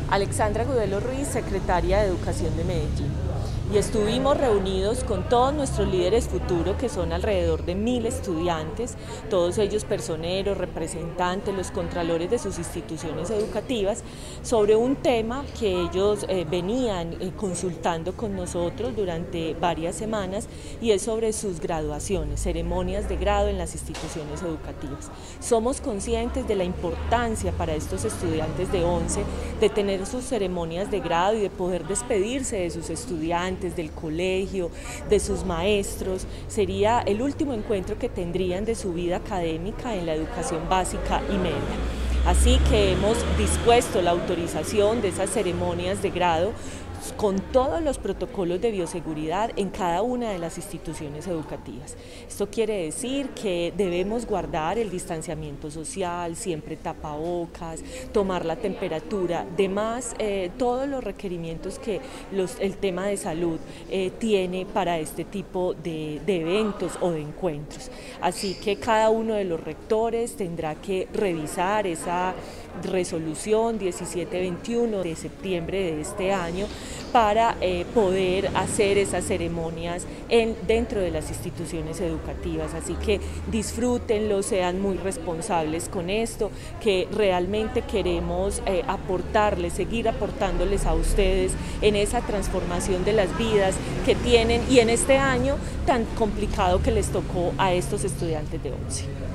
Alexandra Gudelo Ruiz, secretaria de Educación de Medellín. Y estuvimos reunidos con todos nuestros líderes futuros, que son alrededor de 1000 estudiantes, todos ellos personeros, representantes, los contralores de sus instituciones educativas, sobre un tema que ellos venían consultando con nosotros durante varias semanas, y es sobre sus graduaciones, ceremonias de grado en las instituciones educativas. Somos conscientes de la importancia para estos estudiantes de 11 de tener sus ceremonias de grado y de poder despedirse de sus estudiantes, del colegio, de sus maestros. Sería el último encuentro que tendrían de su vida académica en la educación básica y media. Así que hemos dispuesto la autorización de esas ceremonias de grado con todos los protocolos de bioseguridad en cada una de las instituciones educativas. Esto quiere decir que debemos guardar el distanciamiento social, siempre tapabocas, tomar la temperatura, demás todos los requerimientos que el tema de salud tiene para este tipo de eventos o de encuentros. Así que cada uno de los rectores tendrá que revisar esa resolución 1721 de septiembre de este año para poder hacer esas ceremonias dentro de las instituciones educativas. Así que disfrútenlo, sean muy responsables con esto, que realmente queremos aportarles, seguir aportándoles a ustedes en esa transformación de las vidas que tienen y en este año tan complicado que les tocó a estos estudiantes de 11.